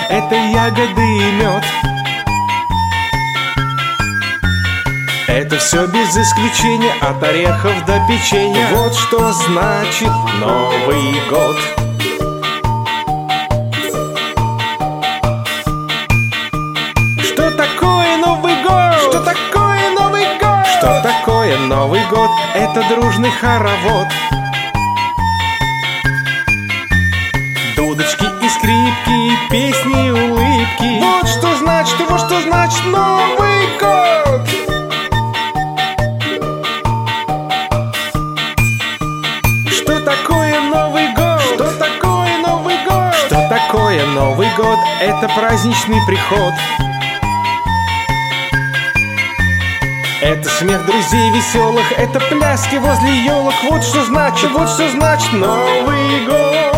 это ягоды и мед. Это все без исключения, от орехов до печенья. Вот что значит Новый год. Что такое Новый год? Что такое Новый год? Что такое Новый год? Это дружный хоровод. Дудочки и скрипки, и песни, и улыбки. Вот что значит Новый год. Что такое Новый год? Что такое Новый год? Что такое Новый год? Это праздничный приход. Это смех друзей веселых, это пляски возле елок. Вот что значит Новый год.